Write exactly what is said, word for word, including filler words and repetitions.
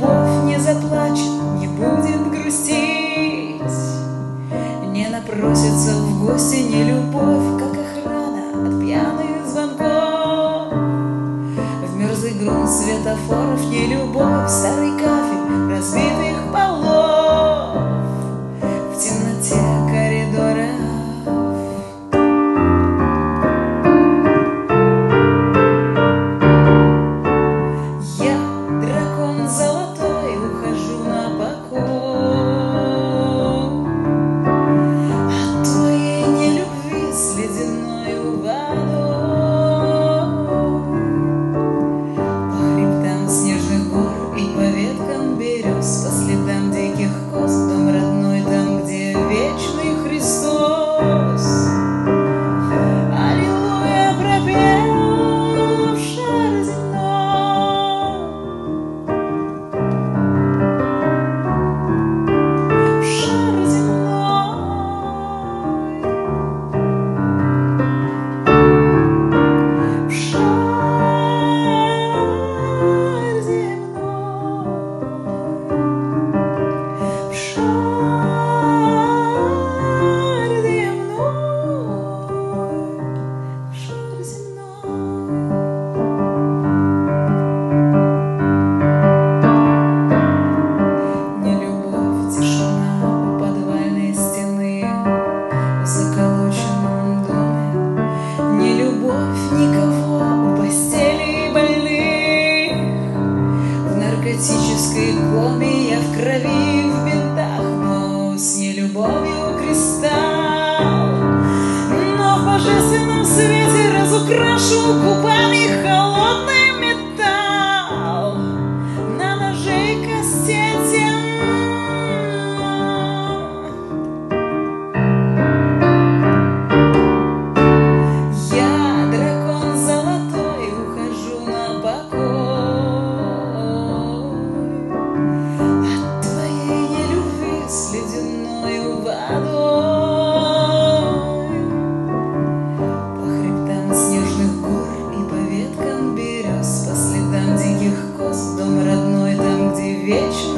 любовь не заплачет, не будет грустить, не напросится в гости не любовь, как охрана от пьяных звонков. В мерзлый грунт светофоров не любовь, старый кафель разбитых полов, в темноте коридора. Я дракон золотой, ухожу на покой от твоей нелюбви с ледяною водой. По хребтам снежных гор и по веткам берез, по следам диких коз, дом родной там, где вечный Христос. Аллилуйя, пропел в шар земной, в шар земной, в шар земной, в шар земной, в шар земной. Не любовь, тишина у подвальной стены в заколоченном доме, не любовь, никого у постели больных, в наркотической коме я в крови, в бинтах, но с нелюбовью кристалл. Но в божественном свете разукрашу губами холодный металл, на ноже и кастете. Я дракон золотой, ухожу на покой от твоей нелюбви с ледяною водой. По хребтам снежных гор и по веткам берез, по следам диких коз, дом родной там, где вечно